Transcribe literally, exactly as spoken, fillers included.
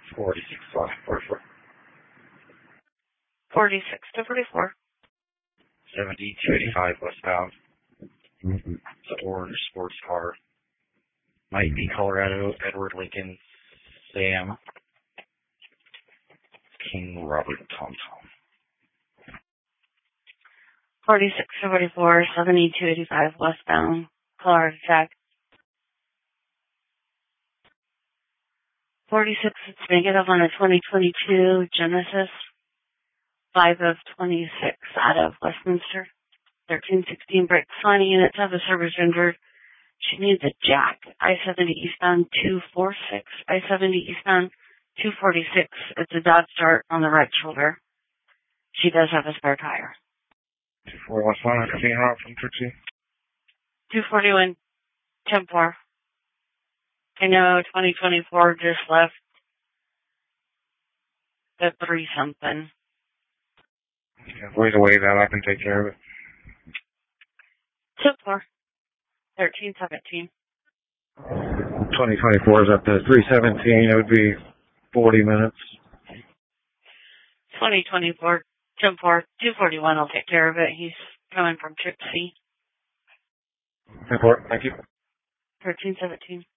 forty-six, forty-four. forty-six to forty-four. seventy-two eighty-five westbound. Mm-hmm. It's an orange sports car. Might be Colorado, Edward Lincoln, Sam, King Robert Tom Tom. forty-six to forty-four, seventy-two eighty-five westbound, Colorado Jack. forty-six, it's negative on a twenty twenty-two Genesis. five of twenty-six out of Westminster. thirteen sixteen brakes. Finding units have a service rendered. She needs a jack. I seventy eastbound two forty-six. I seventy eastbound two forty-six. It's a Dodge Dart on the right shoulder. She does have a spare tire. two forty-one, fifteen hot from Trixie. two forty-one, ten four. I know twenty twenty-four just left the three something. Yeah, ways away that I can take care of it. two four. thirteen seventeen. twenty twenty-four is up to three seventeen. It would be forty minutes. twenty twenty-four, ten four, two forty-one will take care of it. He's coming from Trixie. ten four, thank you. thirteen seventeen.